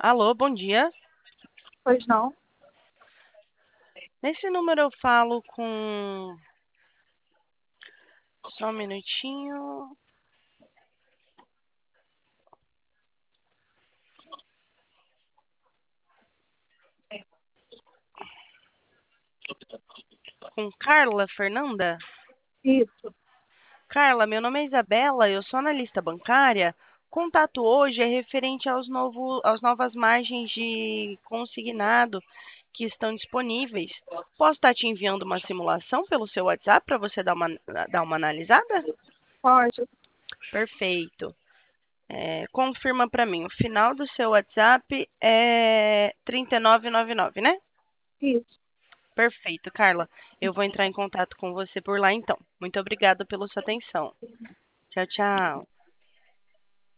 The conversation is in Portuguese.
Alô, bom dia. Pois não? Nesse número eu falo com. Só um minutinho. Com Carla Fernanda? Isso. Carla, meu nome é Isabela, eu sou analista bancária. Contato hoje é referente às novas margens de consignado que estão disponíveis. Posso estar te enviando uma simulação pelo seu WhatsApp para você dar uma analisada? Pode. Perfeito. Confirma para mim, o final do seu WhatsApp é 3999, né? Isso. Perfeito, Carla. Eu vou entrar em contato com você por lá então. Muito obrigada pela sua atenção. Tchau, tchau.